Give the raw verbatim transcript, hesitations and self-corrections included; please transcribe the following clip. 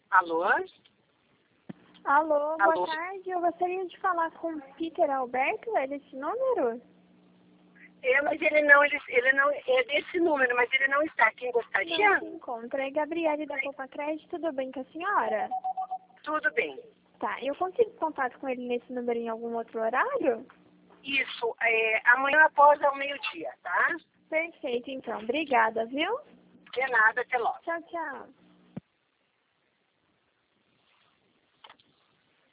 Alô? Alô, boa Alô? tarde. Eu gostaria de falar com o Peter Alberto, é desse número? É, mas ele não, ele, ele não, é desse número, mas ele não está. Quem gostaria? Não se encontra. É Gabriele da Copa Crédito, tudo bem com a senhora? Tudo bem. Tá, eu consigo contato com ele nesse número em algum outro horário? Isso, é, amanhã após ao meio-dia, tá? Perfeito, então. Obrigada, viu? De nada, até logo. Tchau, tchau.